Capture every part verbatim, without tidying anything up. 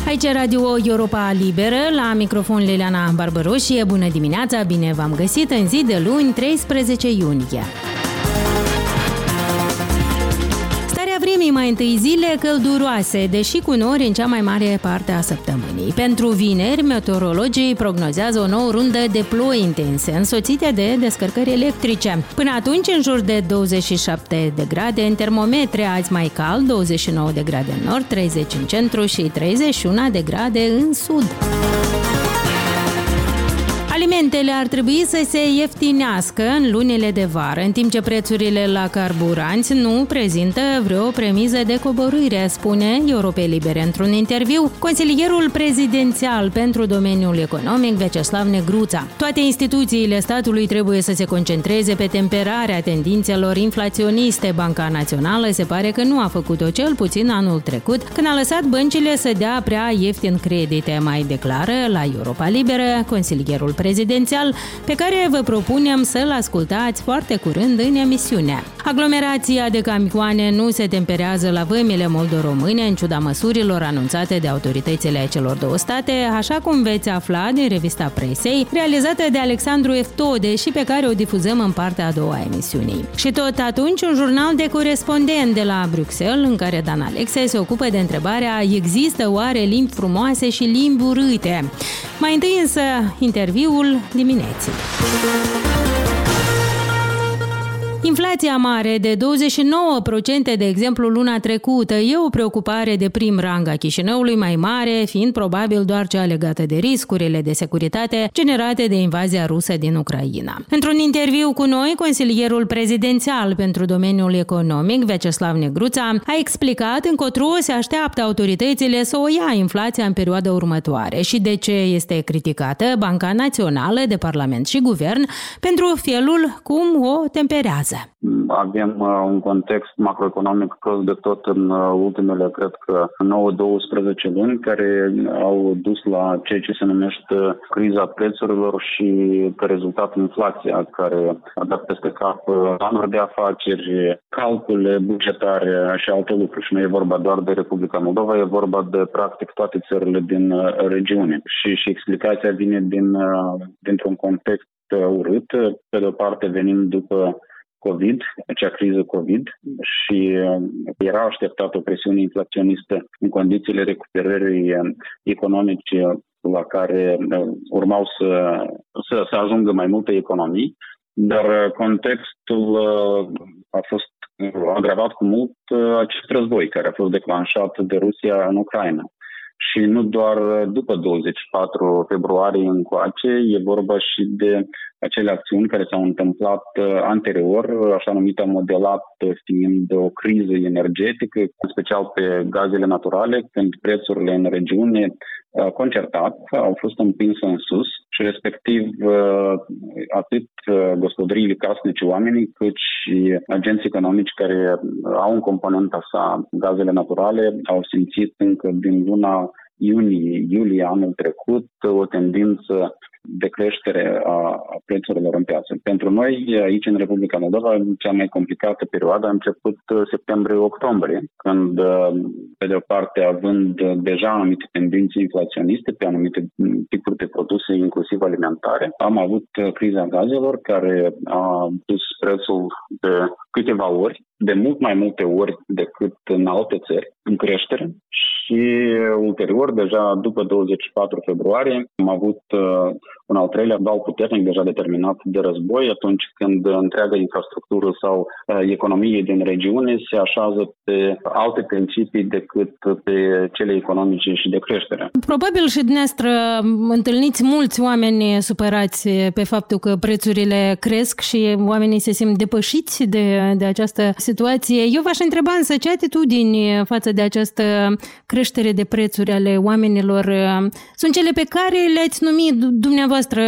Aici Radio Europa Liberă, la microfon Liliana Barbaroșie. Bună dimineața, bine v-am găsit în zi de luni, treisprezece iunie. Vremii mai întâi zile călduroase, deși cu nori în cea mai mare parte a săptămânii. Pentru vineri, meteorologii prognozează o nouă rundă de ploi intense, însoțite de descărcări electrice. Până atunci, în jur de douăzeci și șapte de grade în termometre, azi mai cald, douăzeci și nouă de grade în nord, treizeci în centru și treizeci și unu de grade în sud. Alimentele ar trebui să se ieftinească în lunile de vară, în timp ce prețurile la carburanți nu prezintă vreo premiză de coborâre, spune Europei Libere într-un interviu consilierul prezidențial pentru domeniul economic, Vyacheslav Negruța. Toate instituțiile statului trebuie să se concentreze pe temperarea tendințelor inflaționiste. Banca Națională se pare că nu a făcut-o, cel puțin anul trecut, când a lăsat băncile să dea prea ieftin credite, mai declară la Europa Liberă consilierul prezidențial prezidențial, pe care vă propunem să-l ascultați foarte curând în emisiune. Aglomerația de camioane nu se temperează la vămile moldo-române, în ciuda măsurilor anunțate de autoritățile celor două state, așa cum veți afla din revista presei, realizată de Alexandru Eftode și pe care o difuzăm în partea a doua a emisiunii. Și tot atunci, un jurnal de corespondent de la Bruxelles, în care Dan Alexe se ocupă de întrebarea: există oare limbi frumoase și limbi urâte? Mai întâi însă, interviul dimineții. Inflația mare de douăzeci și nouă la sută, de exemplu, luna trecută, e o preocupare de prim rang a Chișinăului, mai mare fiind probabil doar cea legată de riscurile de securitate generate de invazia rusă din Ucraina. Într-un interviu cu noi, consilierul prezidențial pentru domeniul economic, Vyacheslav Negruța, a explicat încotro se așteaptă autoritățile să o ia inflația în perioada următoare și de ce este criticată Banca Națională de Parlament și Guvern pentru felul cum o temperează. Avem uh, un context macroeconomic prost de tot în uh, ultimele, cred că, nouă doisprezece luni, care au dus la ceea ce se numește criza prețurilor și, ca rezultat, inflația, care a dat peste cap uh, planuri de afaceri, calcule bugetare și alte lucruri. Și nu e vorba doar de Republica Moldova, e vorba de, practic, toate țările din uh, regiune. Și, și explicația vine din, uh, dintr-un context uh, urât. Pe de o parte, venim după COVID, acea criză COVID, și era așteptată o presiune inflaționistă în condițiile recuperării economice la care urmau să, să, să ajungă mai multe economii, dar contextul a fost agravat cu mult acest război care a fost declanșat de Rusia în Ucraina. Și nu doar după douăzeci și patru februarie încoace, e vorba și de acele acțiuni care s-au întâmplat anterior, așa numită modelat fiind o criză energetică, în special pe gazele naturale, când prețurile în regiune concertat au fost împinse în sus și respectiv atât gospodăriile casnice, oamenii, cât și agenții economici care au în componenta sa gazele naturale au simțit încă din luna iunie, iulie anul trecut o tendință de creștere a prețurilor în piață. Pentru noi, aici în Republica Moldova, cea mai complicată perioadă a început septembrie-octombrie, când, pe de o parte, având deja anumite tendințe inflaționiste pe anumite tipuri de produse, inclusiv alimentare, am avut criza gazelor, care a dus prețul de câteva ori, de mult mai multe ori decât în alte țări, în creștere. Și ulterior, deja după douăzeci și patru februarie, am avut uh, un al treilea val puternic deja determinat de război, atunci când întreaga infrastructură sau uh, economie din regiune se așează pe alte principii decât pe cele economice și de creștere. Probabil și dumneavoastră întâlniți mulți oameni supărați pe faptul că prețurile cresc și oamenii se simt depășiți de, de această situație. Eu v-aș întreba însă ce atitudini față de această creștere de prețuri ale oamenilor sunt cele pe care le-ați numit dumneavoastră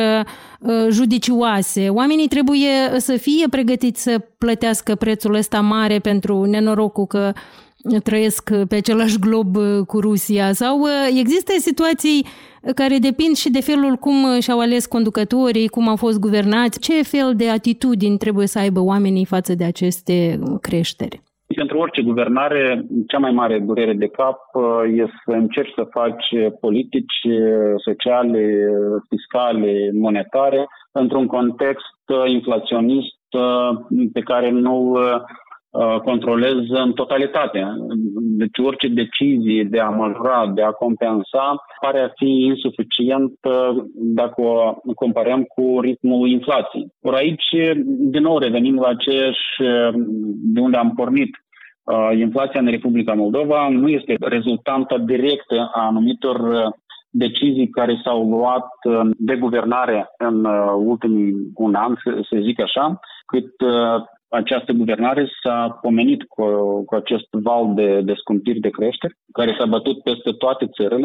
judicioase. Oamenii trebuie să fie pregătiți să plătească prețul ăsta mare pentru nenorocul că trăiesc pe același glob cu Rusia, sau există situații care depind și de felul cum și-au ales conducătorii, cum au fost guvernați, ce fel de atitudini trebuie să aibă oamenii față de aceste creșteri? Pentru orice guvernare, cea mai mare durere de cap este să încerci să faci politici sociale, fiscale, monetare într-un context inflaționist pe care nu controlezi în totalitate. Deci orice decizie de a majora, de a compensa, pare a fi insuficient dacă o comparăm cu ritmul inflației. Ori aici, din nou, revenim la aceeași de unde am pornit. Inflația în Republica Moldova nu este rezultanta directă a anumitor decizii care s-au luat de guvernare în ultimii un an, să zic așa, cât această guvernare s-a pomenit cu, cu acest val de, de scumpiri de creștere, care s-a bătut peste toate țările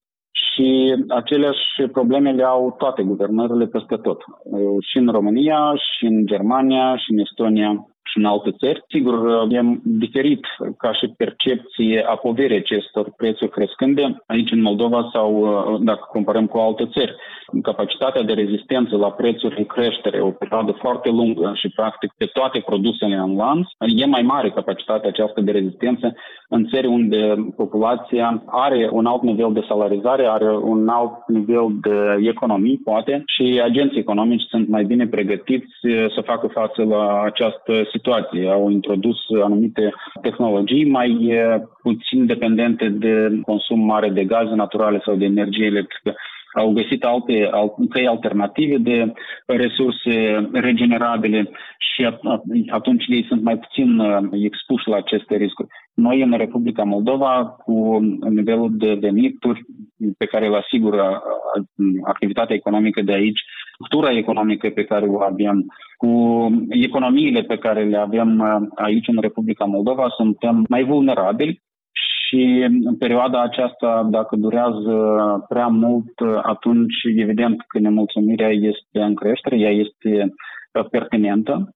și aceleași probleme le au toate guvernările peste tot. Și în România, și în Germania, și în Estonia, și în alte țări. Sigur, e diferit ca și percepție a poverii acestor prețuri crescânde aici în Moldova sau dacă comparăm cu alte țări. Capacitatea de rezistență la prețuri în creștere o perioadă foarte lungă și practic pe toate produsele în lanț, e mai mare capacitatea aceasta de rezistență în țări unde populația are un alt nivel de salarizare, are un alt nivel de economie, poate, și agenții economici sunt mai bine pregătiți să facă față la această situație. Au introdus anumite tehnologii mai puțin dependente de consum mare de gaze naturale sau de energie electrică. Au găsit alte căi alternative de resurse regenerabile și atunci ei sunt mai puțin expuși la aceste riscuri. Noi în Republica Moldova, cu nivelul de venituri pe care îl asigură activitatea economică de aici, structura economică pe care o avem, cu economiile pe care le avem aici în Republica Moldova, suntem mai vulnerabili. Și în perioada aceasta, dacă durează prea mult, atunci evident că nemulțumirea este în creștere, ea este pertinentă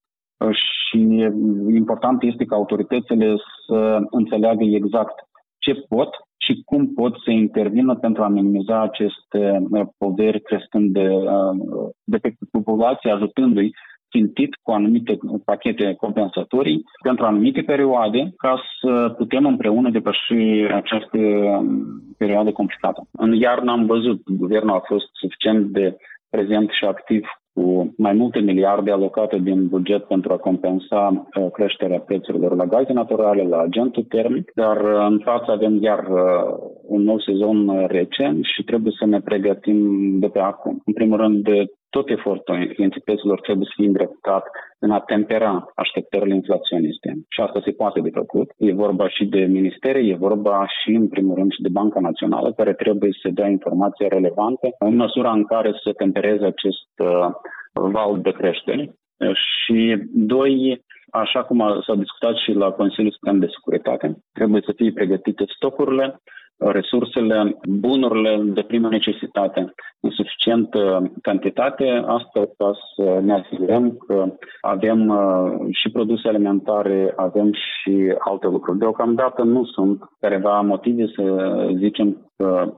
și important este ca autoritățile să înțeleagă exact ce pot și cum pot să intervină pentru a minimiza aceste poveri crescând de, de pe populație, ajutându-i țintit cu anumite pachete compensatorii pentru anumite perioade ca să putem împreună depăși această perioadă complicată. În iarnă am văzut, guvernul a fost suficient de prezent și activ cu mai multe miliarde alocate din buget pentru a compensa creșterea prețurilor la gaze naturale, la agentul termic, dar în față avem iar un nou sezon rece și trebuie să ne pregătim de pe acum. În primul rând, de tot efortul entităților trebuie să fie îndreptat în a tempera așteptările inflaționiste. Și asta se poate de făcut. E vorba și de ministere, e vorba și, în primul rând, și de Banca Națională, care trebuie să dea informații relevante în măsura în care să tempereze acest uh, val de creștere. Și, doi, așa cum s-a discutat și la Consiliul Suprem de Securitate, trebuie să fie pregătite stocurile, resursele, bunurile de primă necesitate în suficientă cantitate, asta ca să ne asigurăm că avem și produse alimentare, avem și alte lucruri. Deocamdată nu sunt careva motive să zicem că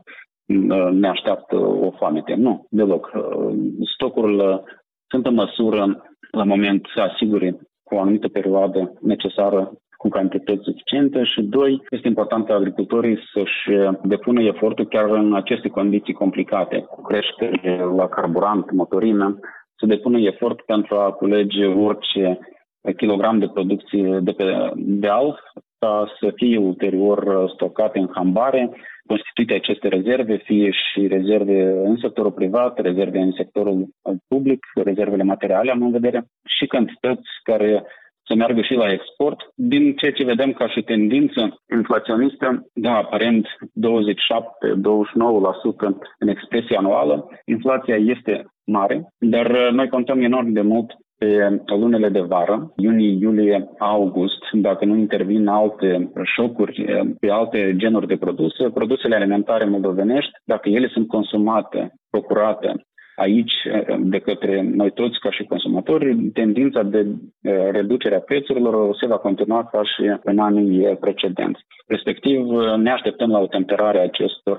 ne așteaptă o foamete. Nu, deloc. Stocurile sunt în măsură la moment să asigure cu o anumită perioadă necesară cu cantități suficiente și, doi, este important ca agricultorii să-și depună efortul chiar în aceste condiții complicate, cu creștere la carburant, motorină, să depună efort pentru a culege orice kilogram de producție de pe deal, ca să fie ulterior stocate în hambare, constituite aceste rezerve, fie și rezerve în sectorul privat, rezerve în sectorul public, rezervele materiale am în vedere, și cantități care să meargă și la export. Din ceea ce vedem ca și tendință inflaționistă, da, aparent douăzeci și șapte douăzeci și nouă la sută în expresie anuală, inflația este mare, dar noi contăm enorm de mult pe lunele de vară, iunie, iulie, august, dacă nu intervin alte șocuri pe alte genuri de produse, produsele alimentare moldovenești, dacă ele sunt consumate, procurate aici de către noi toți ca și consumatori, tendința de reducere a prețurilor se va continua ca și în anii precedenți. Respectiv, ne așteptăm la o temperare a acestor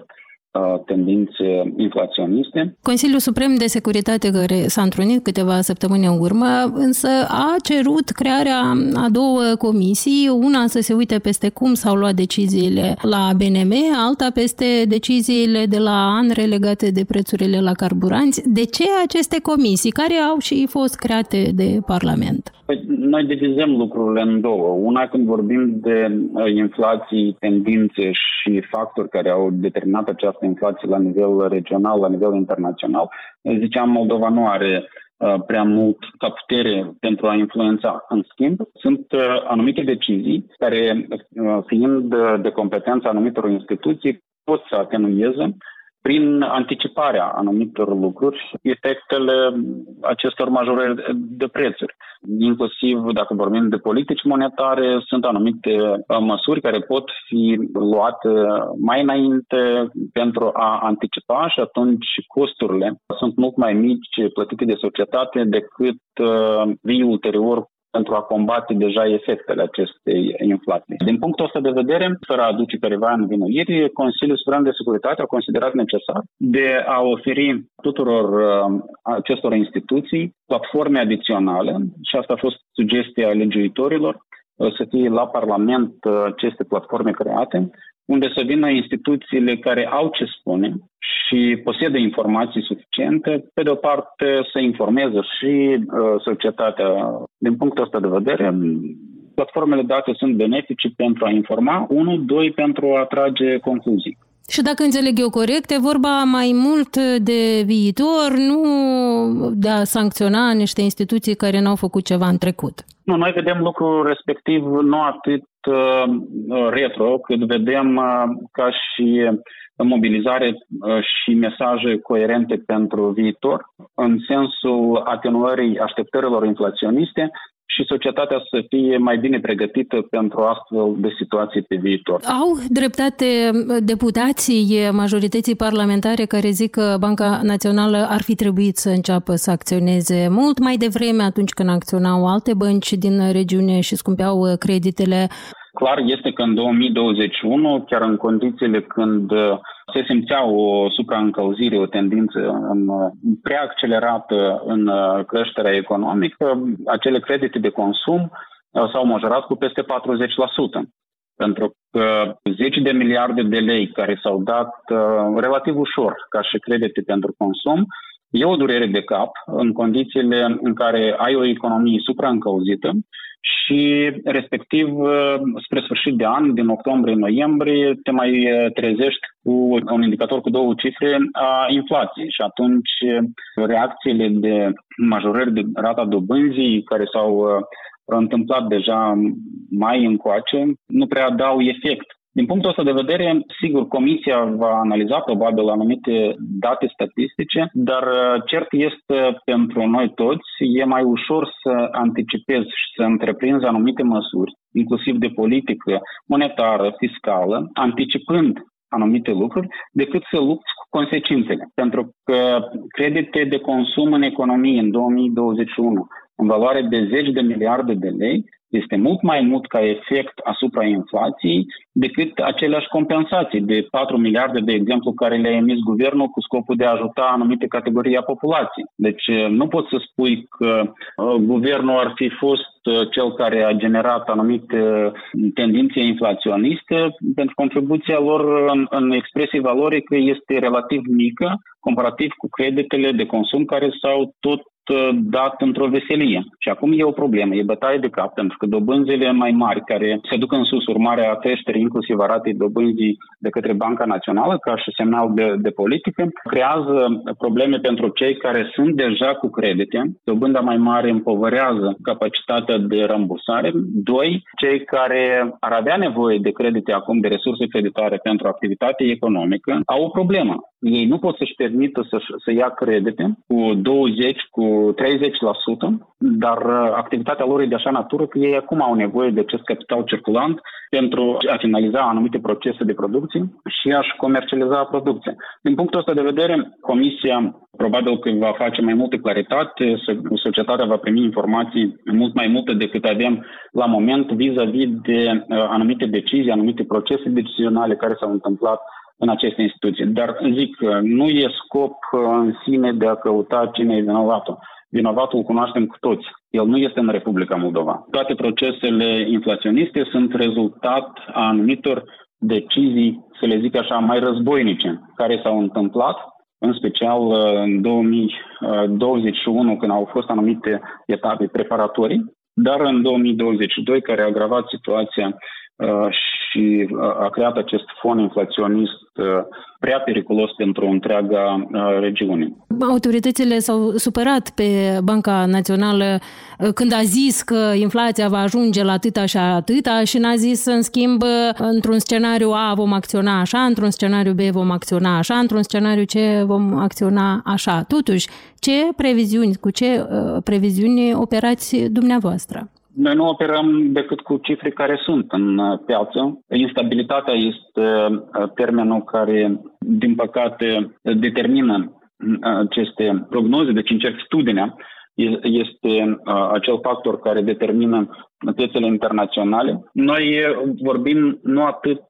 tendințe inflaționiste. Consiliul Suprem de Securitate, care s-a întrunit câteva săptămâni în urmă, însă a cerut crearea a două comisii, una să se uite peste cum s-au luat deciziile la B N M, alta peste deciziile de la A N R legate de prețurile la carburanți. De ce aceste comisii, care au și fost create de Parlament? Păi, noi divizăm lucrurile în două. Una, când vorbim de inflații, tendințe și factori care au determinat această inflație la nivel regional, la nivel internațional, ziceam, Moldova nu are uh, prea mult ca putere pentru a influența. În schimb, sunt uh, anumite decizii care, uh, fiind de competența anumitor instituții, pot să atenueze prin anticiparea anumitor lucruri efectele acestor majorări de prețuri. Inclusiv, dacă vorbim de politici monetare, sunt anumite măsuri care pot fi luate mai înainte pentru a anticipa și atunci costurile sunt mult mai mici plătite de societate decât vii ulterior pentru a combate deja efectele acestei inflații. Din punctul ăsta de vedere, fără a aduce careva învinuiri, Consiliul Suprem de Securitate a considerat necesar de a oferi tuturor uh, acestor instituții platforme adiționale, și asta a fost sugestia legiuitorilor, uh, să fie la Parlament uh, aceste platforme create, unde să vină instituțiile care au ce spune și posedă informații suficiente, pe de o parte să informeze și uh, societatea. Din punctul ăsta de vedere, platformele date sunt benefice pentru a informa, unu, doi, pentru a trage concluzii. Și dacă înțeleg eu corect, e vorba mai mult de viitor, nu de a sancționa niște instituții care n-au făcut ceva în trecut. Nu, noi vedem lucrul respectiv nu atât uh, retro, cât vedem uh, ca și mobilizare uh, și mesaje coerente pentru viitor, în sensul atenuării așteptărilor inflaționiste și societatea să fie mai bine pregătită pentru astfel de situații pe viitor. Au dreptate deputații majorității parlamentare care zic că Banca Națională ar fi trebuit să înceapă să acționeze mult mai devreme, atunci când acționau alte bănci din regiune și scumpeau creditele? Clar este că în două mii douăzeci și unu, chiar în condițiile când se simțea o supraîncălzire, o tendință în, prea accelerată în creșterea economică, acele credite de consum s-au majorat cu peste patruzeci la sută. Pentru că zece de miliarde de lei care s-au dat relativ ușor ca și credite pentru consum, e o durere de cap în condițiile în care ai o economie supraîncălzită și, respectiv, spre sfârșit de an, din octombrie-noiembrie, te mai trezești cu un indicator cu două cifre a inflației și atunci reacțiile de majorări de rata dobânzii care s-au întâmplat deja mai încoace nu prea dau efect. Din punctul ăsta de vedere, sigur, Comisia va analiza probabil anumite date statistice, dar cert este pentru noi toți, e mai ușor să anticipezi și să întreprinzi anumite măsuri, inclusiv de politică monetară, fiscală, anticipând anumite lucruri, decât să lupți cu consecințele. Pentru că credite de consum în economie în două mii douăzeci și unu, în valoare de zeci de miliarde de lei, este mult mai mult ca efect asupra inflației decât aceleași compensații de patru miliarde, de exemplu, care le-a emis guvernul cu scopul de a ajuta anumite categorii a populației. Deci nu poți să spui că uh, guvernul ar fi fost uh, cel care a generat anumite tendințe inflaționiste, pentru contribuția lor în, în expresie valorică este relativ mică, comparativ cu creditele de consum care s-au tot dat într-o veselie. Și acum e o problemă, e bătaie de cap, pentru că dobânzile mai mari care se duc în sus, urmarea creșterii inclusiv a ratei dobânzii de către Banca Națională, ca și semnal de, de politică, creează probleme pentru cei care sunt deja cu credite. Dobânda mai mare împovărează capacitatea de rambursare. Doi, cei care ar avea nevoie de credite acum, de resurse creditare pentru activitate economică, au o problemă. Ei nu pot să-și permită să, să ia credite cu douăzeci, cu treizeci la sută, dar activitatea lor e de așa natură că ei acum au nevoie de acest capital circulant pentru a finaliza anumite procese de producție și a-și comercializa producția. Din punctul ăsta de vedere, Comisia probabil că va face mai multă claritate, societatea va primi informații mult mai multe decât avem la moment vis-a-vis de anumite decizii, anumite procese decizionale care s-au întâmplat în aceste instituții. Dar zic că nu e scop în sine de a căuta cine e vinovatul. Vinovatul cunoaștem cu toți. El nu este în Republica Moldova. Toate procesele inflaționiste sunt rezultat a anumitor decizii, să le zic așa, mai războinice, care s-au întâmplat, în special în două mii douăzeci și unu, când au fost anumite etape preparatorii, dar în două mii douăzeci și doi, care a agravat situația și a creat acest fon inflaționist prea periculos pentru întreaga regiune. Autoritățile s-au supărat pe Banca Națională când a zis că inflația va ajunge la atâta și atâta și n-a zis, în schimb, într-un scenariu A vom acționa așa, într-un scenariu B vom acționa așa, într-un scenariu C vom acționa așa. Totuși, ce previziuni, cu ce previziuni operați dumneavoastră? Noi nu operăm decât cu cifre care sunt în piață. Instabilitatea este termenul care, din păcate, determină aceste prognoze, deci incertitudinea este acel factor care determină piețele internaționale. Noi vorbim nu atât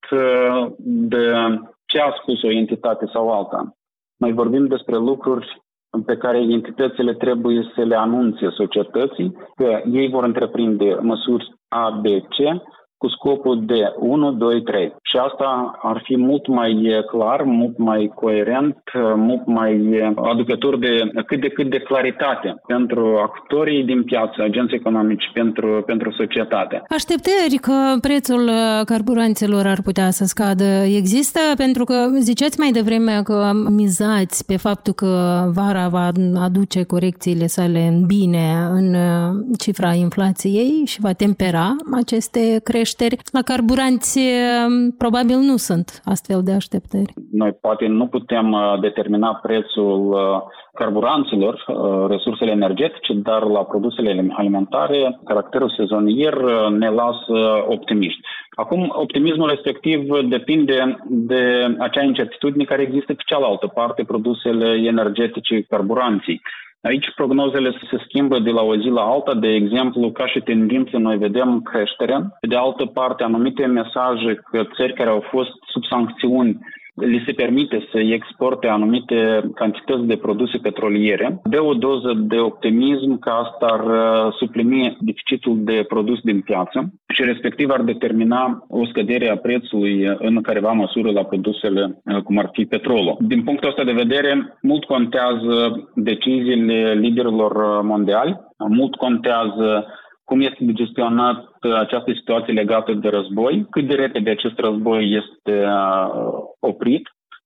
de ce a spus o entitate sau alta. Noi vorbim despre lucruri pe care entitățile trebuie să le anunțe societății că ei vor întreprinde măsuri A, B, C cu scopul de unu, doi, trei. Și asta ar fi mult mai clar, mult mai coerent, mult mai aducător de cât de cât de claritate pentru actorii din piață, agenți economici, pentru, pentru societate. Așteptări că prețul carburanților ar putea să scadă există? Pentru că ziceați mai devreme că mizați pe faptul că vara va aduce corecțiile sale în bine în cifra inflației și va tempera aceste creșteri. La carburanți probabil nu sunt astfel de așteptări. Noi poate nu putem determina prețul carburanților, resursele energetice, dar la produsele alimentare, caracterul sezonier ne lasă optimiști. Acum, optimismul respectiv depinde de acea incertitudine care există pe cealaltă parte, produsele energetice, carburanții. Aici prognozele se schimbă de la o zi la alta, de exemplu, ca și tendință noi vedem creșterea. De altă parte, anumite mesaje că țări care au fost sub sancțiuni li se permite să exporte anumite cantități de produse petroliere, dă o doză de optimism că asta ar suplini deficitul de produs din piață și respectiv ar determina o scădere a prețului în careva măsură la produsele cum ar fi petrolul. Din punctul ăsta de vedere, mult contează deciziile liderilor mondiali, mult contează cum este gestionat această situație legată de război, cât de repede acest război este oprit.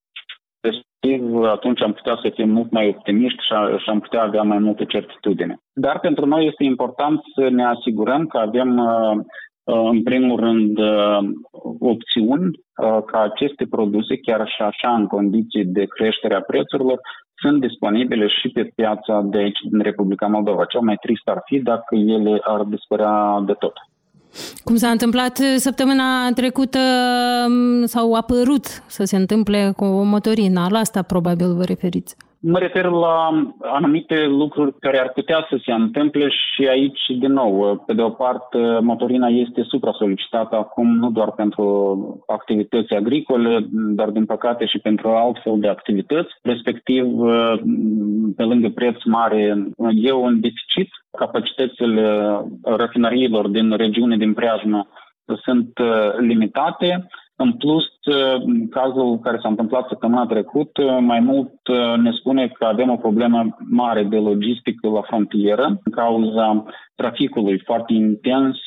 Respectiv, atunci am putea să fim mult mai optimiști și am putea avea mai multă certitudine. Dar pentru noi este important să ne asigurăm că avem, în primul rând, opțiuni ca aceste produse, chiar și așa în condiții de creștere a prețurilor, sunt disponibile și pe piața de aici, din Republica Moldova. Cel mai trist ar fi dacă ele ar dispărea de tot. Cum s-a întâmplat săptămâna trecută, s-au apărut să se întâmple cu motorina. La asta probabil vă referiți. Mă refer la anumite lucruri care ar putea să se întâmple și aici, din nou, pe de o parte, motorina este supra-solicitată acum nu doar pentru activități agricole, dar din păcate și pentru altfel de activități. Respectiv, pe lângă preț mare, e un deficit. Capacitățile rafinăriilor din regiune, din preajmă, sunt limitate. În plus, cazul care s-a întâmplat săptămâna trecută, mai mult ne spune că avem o problemă mare de logistică la frontieră, în cauza traficului foarte intens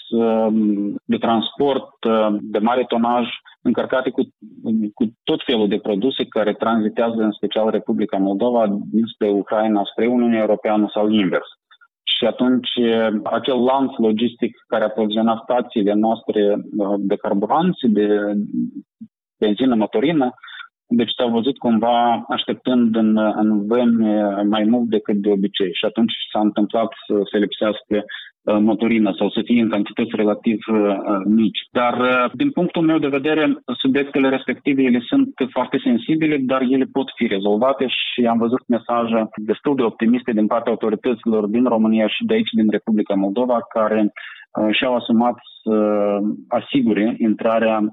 de transport de mare tonaj, încărcate cu, cu tot felul de produse care tranzitează în special Republica Moldova dinspre Ucraina spre Uniunea Europeană sau invers. Și atunci acel lanț logistic care aprovizionat stațiile noastre de carburanți, de benzină, motorină, deci s-a văzut cumva așteptând în, în vămi mai mult decât de obicei. Și atunci s-a întâmplat să se lipsească motorină sau să fie în cantități relativ mici. Dar din punctul meu de vedere, subiectele respective ele sunt foarte sensibile, dar ele pot fi rezolvate și am văzut mesaje destul de optimiste din partea autorităților din România și de aici din Republica Moldova, care și-au asumat să asigure intrarea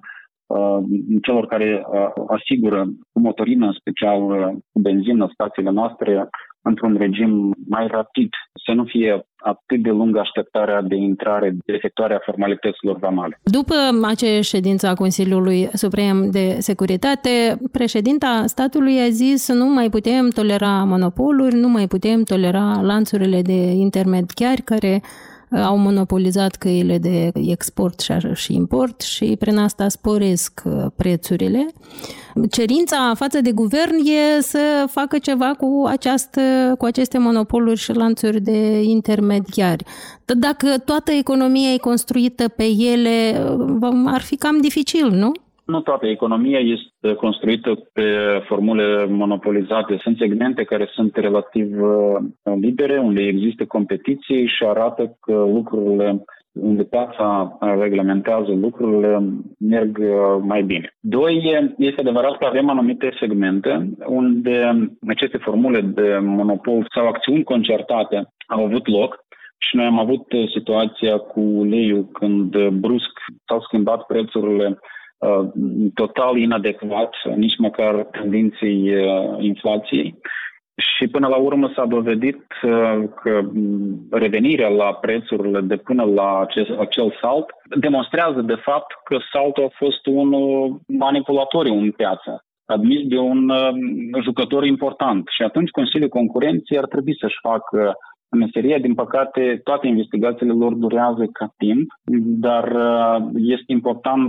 celor care asigură cu motorină, în special cu benzină, stațiile noastre, într-un regim mai rapid, să nu fie atât de lungă așteptarea de intrare, de efectuarea formalităților vamale. După acea ședință a Consiliului Suprem de Securitate, președinta statului a zis nu mai putem tolera monopoluri, nu mai putem tolera lanțurile de intermediari care au monopolizat căile de export și import și prin asta sporesc prețurile. Cerința față de guvern e să facă ceva cu, această, cu aceste monopoluri și lanțuri de intermediari. Dacă toată economia e construită pe ele, ar fi cam dificil, nu? Nu toată economia este construită pe formule monopolizate. Sunt segmente care sunt relativ libere, unde există competiție și arată că lucrurile, unde piața reglementează lucrurile, merg mai bine. Doi, este adevărat că avem anumite segmente unde aceste formule de monopol sau acțiuni concertate au avut loc. Și noi am avut situația cu uleiul când brusc s-au schimbat prețurile total inadecvat, nici măcar tendinței inflației. Și până la urmă s-a dovedit că revenirea la prețurile de până la acest, acel salt demonstrează de fapt că saltul a fost unul manipulatoriu în piață, admis de un jucător important. Și atunci Consiliul Concurenței ar trebui să-și facă meseria. Din păcate, toate investigațiile lor durează ca timp, dar este important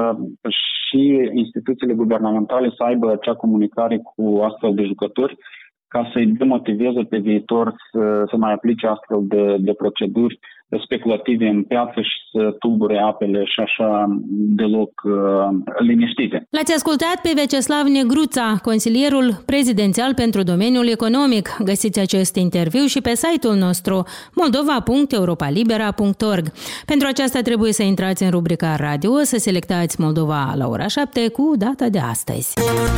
și instituțiile guvernamentale să aibă acea comunicare cu astfel de jucători ca să-i demotiveze pe viitor să, să mai aplice astfel de, de proceduri speculative în piață și să tulbure apele și așa deloc uh, liniștite. L-ați ascultat pe Vyacheslav Negruța, consilierul prezidențial pentru domeniul economic. Găsiți acest interviu și pe site-ul nostru moldova punct europalibera punct org. Pentru aceasta trebuie să intrați în rubrica radio, să selectați Moldova la ora șapte cu data de astăzi.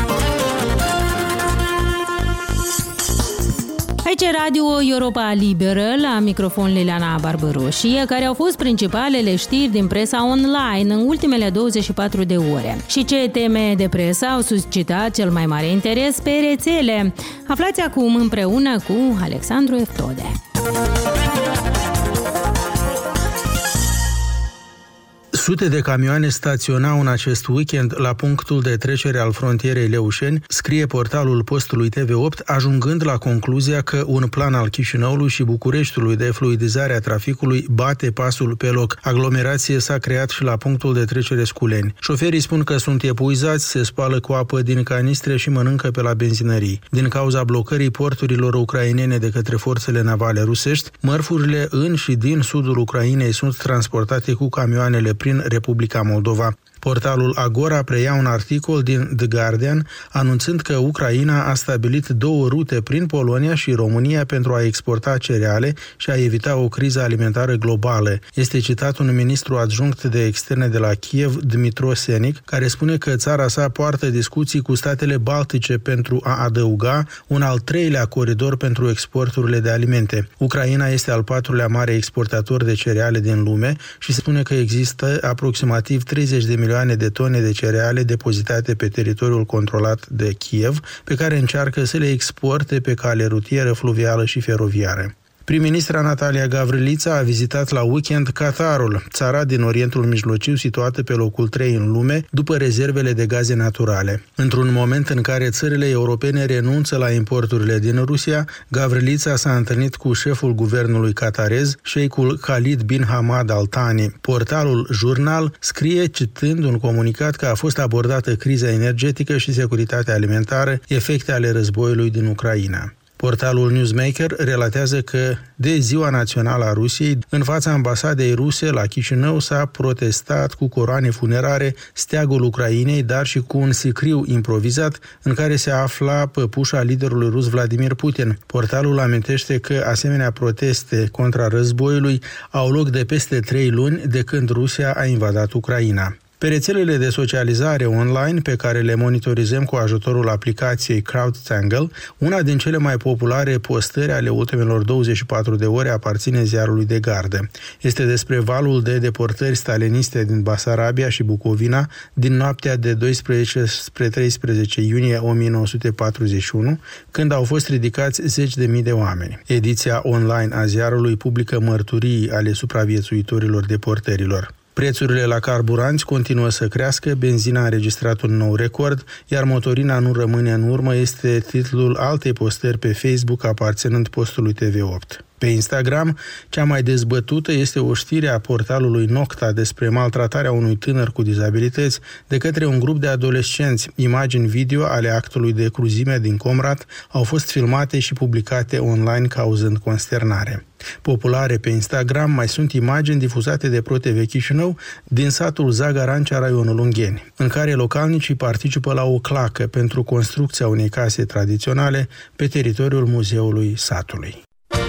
Aici Radio Europa Liberă, la microfon Liliana Barbăroșie, care au fost principalele știri din presa online în ultimele douăzeci și patru de ore. Și ce teme de presă au suscitat cel mai mare interes pe rețele? Aflați acum împreună cu Alexandru Eftode. Sute de camioane staționau în acest weekend la punctul de trecere al frontierei Leușeni, scrie portalul postului T V opt, ajungând la concluzia că un plan al Chișinăului și Bucureștiului de fluidizare a traficului bate pasul pe loc. Aglomerație s-a creat și la punctul de trecere Sculeni. Șoferii spun că sunt epuizați, se spală cu apă din canistre și mănâncă pe la benzinării. Din cauza blocării porturilor ucrainene de către forțele navale rusești, mărfurile în și din sudul Ucrainei sunt transportate cu camioanele prin Republica Moldova. Portalul Agora preia un articol din The Guardian anunțând că Ucraina a stabilit două rute prin Polonia și România pentru a exporta cereale și a evita o criză alimentară globală. Este citat un ministru adjunct de externe de la Kiev, Dmytro Senic, care spune că țara sa poartă discuții cu statele baltice pentru a adăuga un al treilea coridor pentru exporturile de alimente. Ucraina este al patrulea mare exportator de cereale din lume și se spune că există aproximativ treizeci de milioane de tone de cereale depozitate pe teritoriul controlat de Kiev, pe care încearcă să le exporte pe cale rutieră, fluvială și feroviară. Prim-ministra Natalia Gavrilița a vizitat la weekend Qatarul, țara din Orientul Mijlociu situată pe locul trei în lume după rezervele de gaze naturale. Într-un moment în care țările europene renunță la importurile din Rusia, Gavrilița s-a întâlnit cu șeful guvernului qatarez, Sheikhul Khalid bin Hamad Al Thani. Portalul Jurnal scrie, citând un comunicat, că a fost abordată criza energetică și securitatea alimentară, efecte ale războiului din Ucraina. Portalul Newsmaker relatează că de Ziua Națională a Rusiei, în fața ambasadei ruse la Chișinău s-a protestat cu coroane funerare, steagul Ucrainei, dar și cu un sicriu improvizat în care se afla păpușa liderului rus Vladimir Putin. Portalul amintește că asemenea proteste contra războiului au loc de peste trei luni de când Rusia a invadat Ucraina. Pe rețelele de socializare online pe care le monitorizăm cu ajutorul aplicației CrowdTangle, una din cele mai populare postări ale ultimelor douăzeci și patru de ore aparține ziarului de gardă. Este despre valul de deportări staliniste din Basarabia și Bucovina din noaptea de doisprezece spre treisprezece iunie o mie nouă sute patruzeci și unu, când au fost ridicați zeci de mii de oameni. Ediția online a ziarului publică mărturii ale supraviețuitorilor deportărilor. Prețurile la carburanți continuă să crească, benzina a înregistrat un nou record, iar motorina nu rămâne în urmă, este titlul altei postări pe Facebook aparținând postului T V opt. Pe Instagram, cea mai dezbătută este o știre a portalului Nocta despre maltratarea unui tânăr cu dizabilități de către un grup de adolescenți. Imagini video ale actului de cruzime din Comrat au fost filmate și publicate online cauzând consternare. Populare pe Instagram mai sunt imagini difuzate de ProTV Chișinău din satul Zagarancea, raionul Ungheni, în care localnicii participă la o clacă pentru construcția unei case tradiționale pe teritoriul muzeului satului.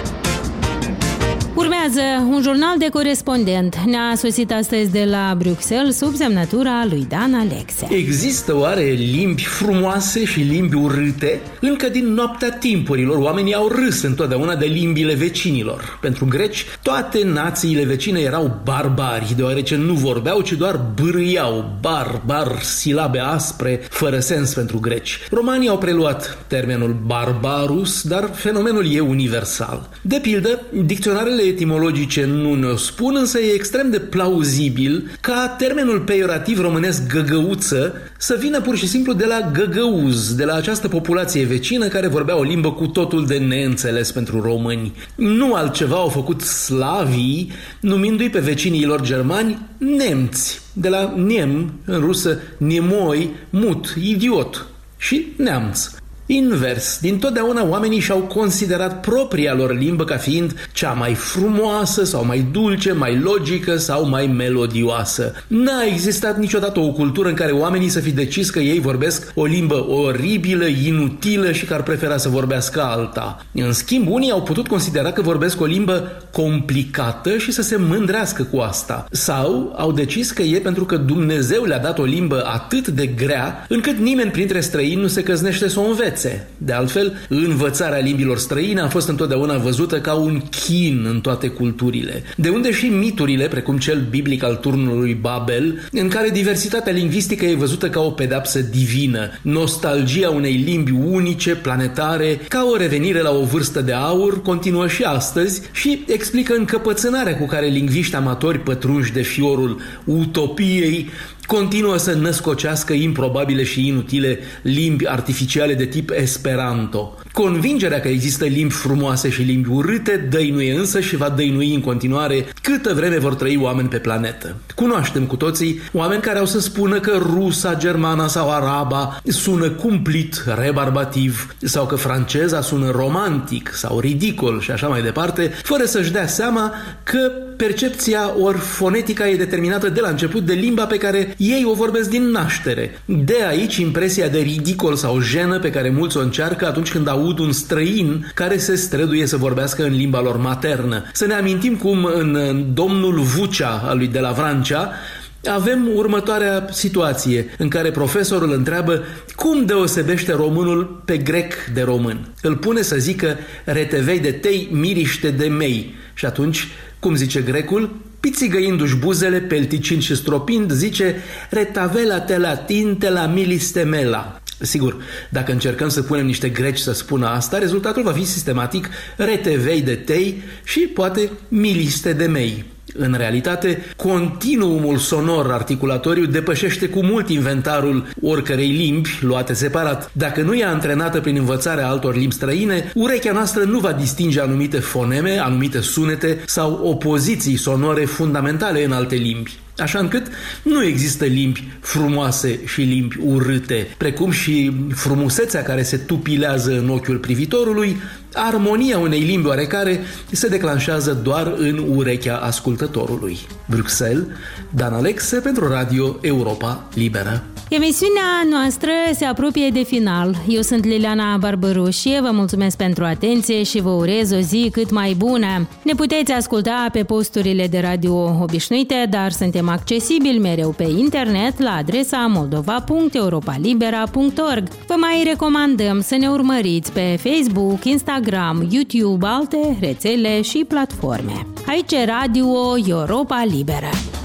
Urmează un jurnal de corespondent. Ne-a sosit astăzi de la Bruxelles sub semnătura lui Dan Alexe. Există oare limbi frumoase și limbi urâte? Încă din noaptea timpurilor, oamenii au râs întotdeauna de limbile vecinilor. Pentru greci, toate națiile vecine erau barbari, deoarece nu vorbeau, ci doar bârâiau. Barbar, silabe aspre, fără sens pentru greci. Romanii au preluat termenul barbarus, dar fenomenul e universal. De pildă, dicționarele etimologice nu ne-o spun, însă e extrem de plauzibil ca termenul peiorativ românesc găgăuță să vină pur și simplu de la găgăuz, de la această populație vecină care vorbea o limbă cu totul de neînțeles pentru români. Nu altceva au făcut slavii, numindu-i pe vecinii lor germani nemți, de la nem, în rusă nemoi, mut, idiot și neamț. Invers, dintotdeauna oamenii și-au considerat propria lor limbă ca fiind cea mai frumoasă sau mai dulce, mai logică sau mai melodioasă. N-a existat niciodată o cultură în care oamenii să fi decis că ei vorbesc o limbă oribilă, inutilă și că ar prefera să vorbească alta. În schimb, unii au putut considera că vorbesc o limbă complicată și să se mândrească cu asta. Sau au decis că e pentru că Dumnezeu le-a dat o limbă atât de grea încât nimeni printre străini nu se căznește să o învețe. De altfel, învățarea limbilor străine a fost întotdeauna văzută ca un chin în toate culturile. De unde și miturile, precum cel biblic al turnului Babel, în care diversitatea lingvistică e văzută ca o pedeapsă divină, nostalgia unei limbi unice, planetare, ca o revenire la o vârstă de aur, continuă și astăzi și explică încăpățânarea cu care lingviști amatori pătrunși de fiorul utopiei continuă să născocească improbabile și inutile limbi artificiale de tip Esperanto. Convingerea că există limbi frumoase și limbi urâte dăinuie însă și va dăinui în continuare câtă vreme vor trăi oameni pe planetă. Cunoaștem cu toții oameni care au să spună că rusa, germana sau araba sună cumplit, rebarbativ, sau că franceza sună romantic sau ridicol și așa mai departe, fără să-și dea seama că percepția ori fonetica e determinată de la început de limba pe care ei o vorbesc din naștere. De aici impresia de ridicol sau jenă pe care mulți o încearcă atunci când aud un străin care se străduie să vorbească în limba lor maternă. Să ne amintim cum în Domnul Vucea al lui de la Vrancea avem următoarea situație în care profesorul întreabă cum deosebește românul pe grec de român. Îl pune să zică retevei de tei, miriște de mei. Și atunci, cum zice grecul? Pițigăindu-și buzele, pelticind și stropind, zice retavela te la tinte la milistemela. Sigur, dacă încercăm să punem niște greci să spună asta, rezultatul va fi sistematic retevei de tei și poate miliste de mei. În realitate, continuumul sonor articulatoriu depășește cu mult inventarul oricărei limbi luate separat. Dacă nu e antrenată prin învățarea altor limbi străine, urechea noastră nu va distinge anumite foneme, anumite sunete sau opoziții sonore fundamentale în alte limbi. Așa încât nu există limbi frumoase și limbi urâte, precum și frumusețea care se tupilează în ochiul privitorului, armonia unei limbi oarecare se declanșează doar în urechea ascultătorului. Bruxelles, Dan Alexe pentru Radio Europa Liberă. Emisiunea noastră se apropie de final. Eu sunt Liliana Barbărușie, vă mulțumesc pentru atenție și vă urez o zi cât mai bună. Ne puteți asculta pe posturile de radio obișnuite, dar suntem accesibili mereu pe internet la adresa moldova punct europa libera punct org. Vă mai recomandăm să ne urmăriți pe Facebook, Instagram, YouTube, alte rețele și platforme. Aici e Radio Europa Liberă.